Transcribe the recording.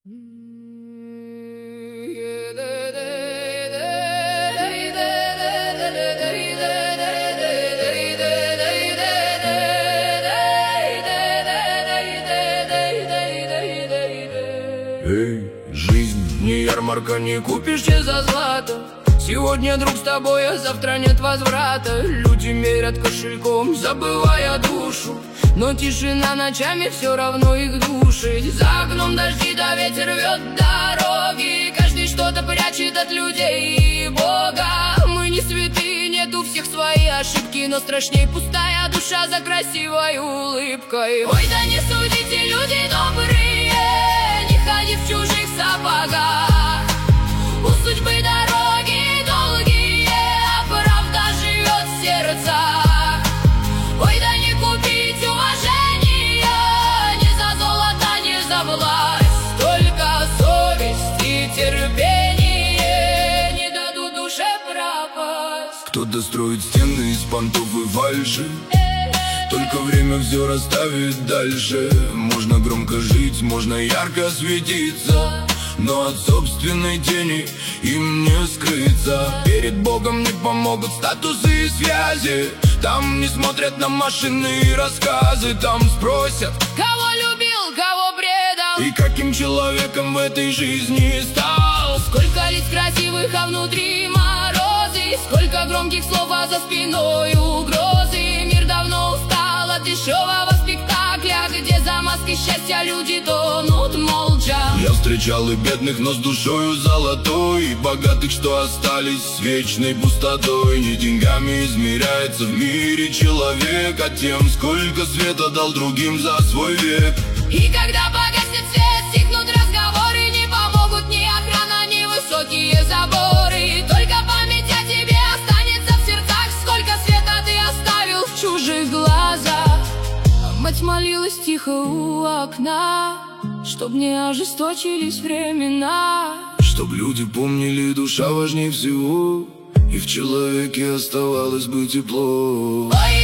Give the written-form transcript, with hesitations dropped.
Эй, жизнь не ярмарка, не купишь тебе за злато. Сегодня друг с тобой, а завтра нет возврата. Люди мерят кошельком, забывая душу, но тишина ночами все равно их душит. За окном дожди да ветер рвет дороги. Каждый что-то прячет от людей и Бога. Мы не святые, нет у всех свои ошибки, но страшней пустая душа за красивой улыбкой. Ой, да не судите, люди добрые, не ходи в чужих сапогах. У судьбы дороги долгие, а правда живет в сердцах. Ой, да не купить уважения, ни за золото, ни за власть. Только совесть и терпение не дадут душе пропасть. Кто-то строит стены из понтов и фальши, только время все расставит дальше. Можно громко жить, можно ярко светиться, но от собственной тени им не скрыться. Перед Богом не помогут статусы и связи. Там не смотрят на машины и рассказы. Там спросят, кого любил, кого предал, и каким человеком в этой жизни стал. Сколько лиц красивых, а внутри морозы. Сколько громких слов, а за спиной угрозы. Мир давно устал от дешевого спектакля, где за маской счастья люди тонут молча. Я встречал и бедных, но с душою золотой, и богатых, что остались с вечной пустотой. Не деньгами измеряется в мире человек, а тем, сколько света дал другим за свой век. И когда погаснет свет, стихнут разговоры, не помогут ни охрана, ни высокие заборы. Только память о тебе останется в сердцах. Сколько света ты оставил в чужих глазах. Мать молилась тихо у окна, чтоб не ожесточились времена, чтоб люди помнили, душа важней всего, и в человеке оставалось бы тепло. Ой,